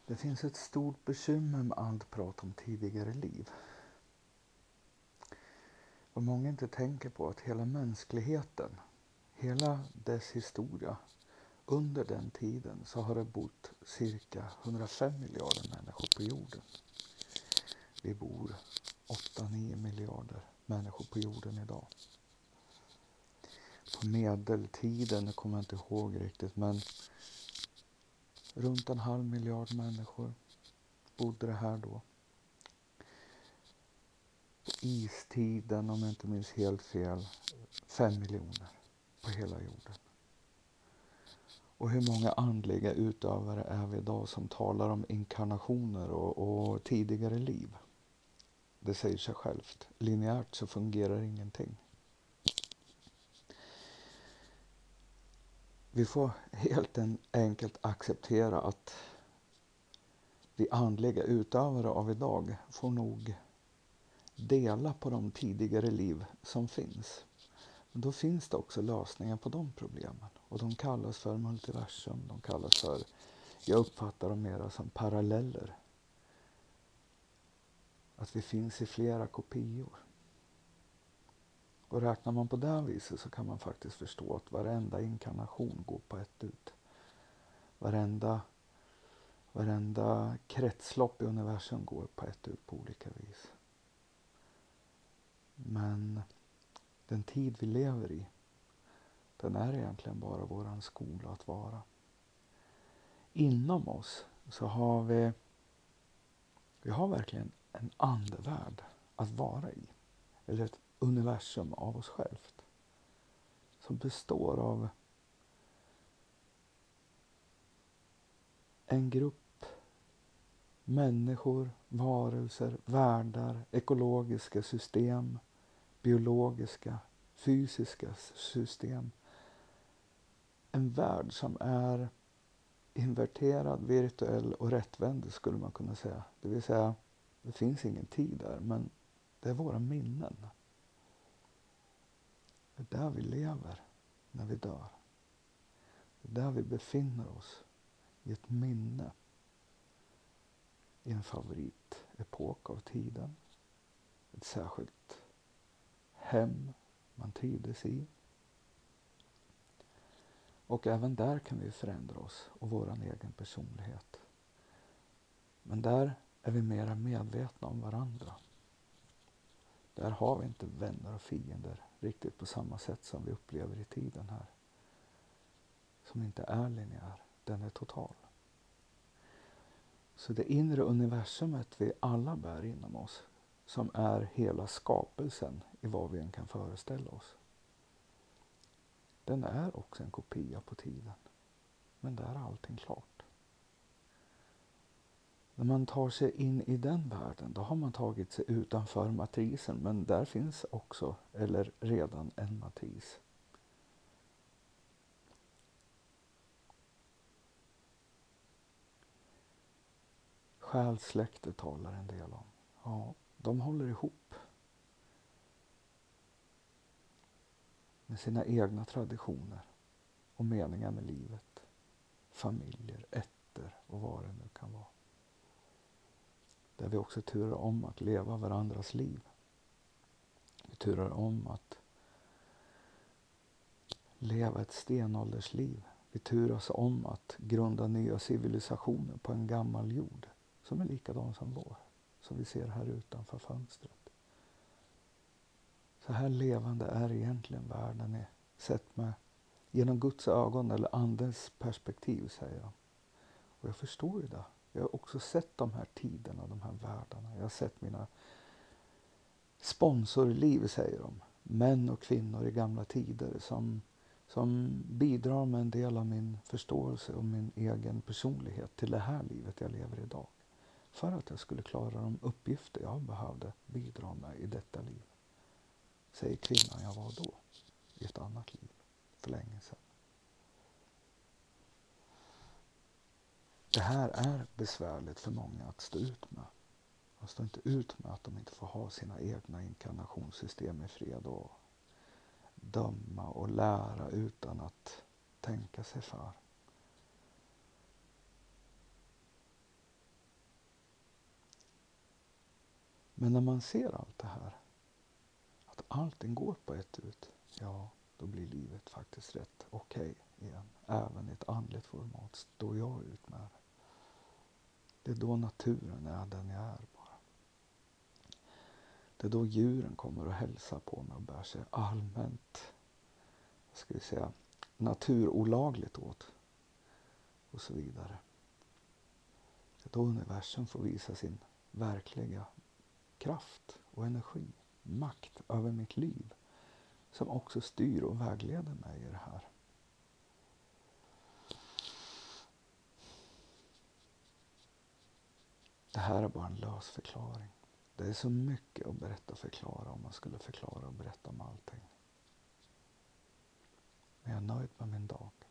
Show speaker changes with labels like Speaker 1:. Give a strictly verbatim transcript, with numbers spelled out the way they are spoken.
Speaker 1: Det finns ett stort bekymmer med allt prat om tidigare liv. Vad många inte tänker på att hela mänskligheten, hela dess historia, under den tiden så har det bott cirka hundrafem miljarder människor på jorden. Vi bor åtta nio miljarder människor på jorden idag. På medeltiden, jag kommer inte ihåg riktigt, men runt en halv miljard människor bodde det här då. På istiden, om jag inte minns helt fel, fem miljoner på hela jorden. Och hur många andliga utövare är vi idag som talar om inkarnationer och, och tidigare liv? Det säger sig självt. Linjärt så fungerar ingenting. Vi får helt enkelt acceptera att vi andliga utövare av idag får nog dela på de tidigare liv som finns. Men då finns det också lösningar på de problemen. Och de kallas för multiversum. De kallas för, jag uppfattar dem mera som paralleller. Att vi finns i flera kopior. Och räknar man på det viset så kan man faktiskt förstå att varenda inkarnation går på ett ut. Varenda, varenda kretslopp i universum går på ett ut på olika vis. Men den tid vi lever i, den är egentligen bara våran skola att vara. Inom oss så har vi, vi har verkligen en andevärld att vara i. Eller ett universum av oss självt. Som består av en grupp människor, varelser, världar, ekologiska system, biologiska, fysiska system. En värld som är inverterad, virtuell och rättvänd skulle man kunna säga. Det vill säga, det finns ingen tid där, men det är våra minnen. Det är där vi lever när vi dör. Det är där vi befinner oss i ett minne. I en favoritepok av tiden. Ett särskilt hem man trivdes i. Och även där kan vi förändra oss och våran egen personlighet. Men där är vi mera medvetna om varandra. Där har vi inte vänner och fiender riktigt på samma sätt som vi upplever i tiden här. Som inte är linjär, den är total. Så det inre universumet vi alla bär inom oss, som är hela skapelsen i vad vi än kan föreställa oss. Den är också en kopia på tiden. Men där är allting klart. När man tar sig in i den världen, då har man tagit sig utanför matrisen. Men där finns också, eller redan, en matris. Själsläktet talar en del om. Ja, de håller ihop. Med sina egna traditioner. Och meningar med livet. Familjer, ätter och vad det nu kan vara. Där vi också turar om att leva varandras liv. Vi turar om att leva ett stenåldersliv. Vi turas om att grunda nya civilisationer på en gammal jord. Som är likadan som vår. Som vi ser här utanför fönstret. Så här levande är egentligen världen är sett med genom Guds ögon eller andens perspektiv, säger de. Och jag förstår ju det. Jag har också sett de här tiderna, de här världarna. Jag har sett mina sponsorliv, säger de. Män och kvinnor i gamla tider som, som bidrar med en del av min förståelse och min egen personlighet till det här livet jag lever idag. För att jag skulle klara de uppgifter jag behövde bidra med i detta liv. Säger kvinnan jag var då. I ett annat liv. För länge sedan. Det här är besvärligt för många att stå ut med. De står inte ut med att de inte får ha sina egna inkarnationssystem i fred och döma och lära utan att tänka sig för. Men när man ser allt det här, att allting går på ett ut, ja, då blir livet faktiskt rätt okej igen. Även i ett andligt format står jag ut med det. Det är då naturen är den jag är bara. Det är då djuren kommer och hälsar på mig och bär sig allmänt, vad ska vi säga, naturolagligt åt och så vidare. Det är då universum får visa sin verkliga kraft och energi, makt över mitt liv, som också styr och vägleder mig i det här. Det här är bara en lös förklaring. Det är så mycket att berätta och förklara om man skulle förklara och berätta om allting. Men jag är nöjd med min dag.